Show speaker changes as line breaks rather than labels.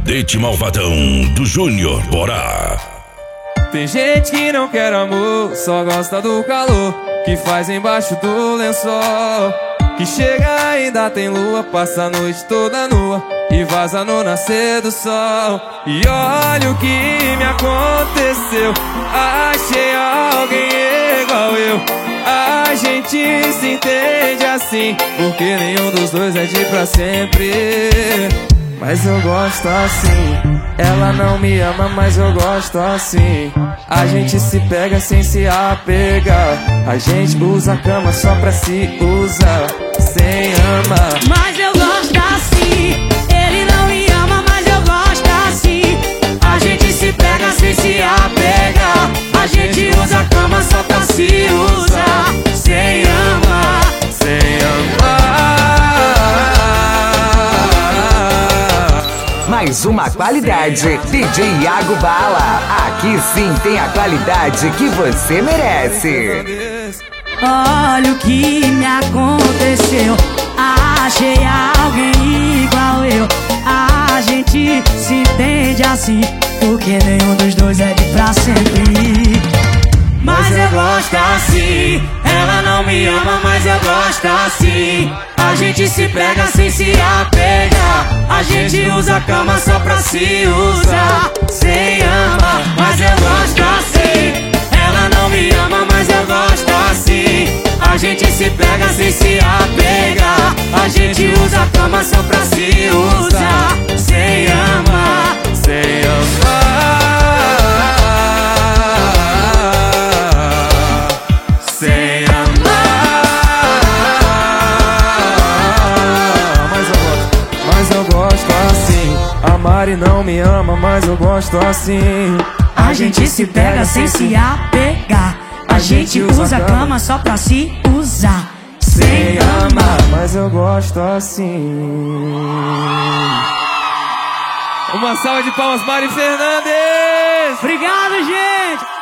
Cadete Malvadão do Júnior Borá.
Tem gente que não quer amor, só gosta do calor que faz embaixo do lençol. Que chega ainda tem lua, passa a noite toda nua e vaza no nascer do sol. E olha o que me aconteceu, achei alguém igual eu. A gente se entende assim, porque nenhum dos dois é de pra sempre. Mas eu gosto assim. Ela não me ama, mas eu gosto assim. A gente se pega sem se apegar. A gente usa a cama só pra se usar, sem amar.
Mas eu gosto assim. Ele não me ama, mas eu gosto assim. A gente se pega sem se apegar. A gente usa a cama só pra se usar, sem amar,
sem amar.
Mais uma qualidade, DJ Iago Bala. Aqui sim tem a qualidade que você merece.
Olha o que me aconteceu, achei alguém igual eu. A gente se entende assim, porque nenhum dos dois é de pra sempre. Mas eu gosto assim. Ela não me ama, mas eu gosto assim. A gente se pega sem se apegar. A gente usa a cama só pra se usar, sem amar. Mas eu gosto assim. Ela não me ama, mas eu gosto assim. A gente se pega sem se apegar. A gente usa a cama só pra se usar, sem amar,
sem amar. Sem amar. Mas eu gosto assim. A Mari não me ama, mas eu gosto assim.
A gente se pega sem se apegar. A gente usa a cama só pra se usar, sem amar.
Mas eu gosto assim. Uma salva de palmas, Mari Fernandes.
Obrigado, gente.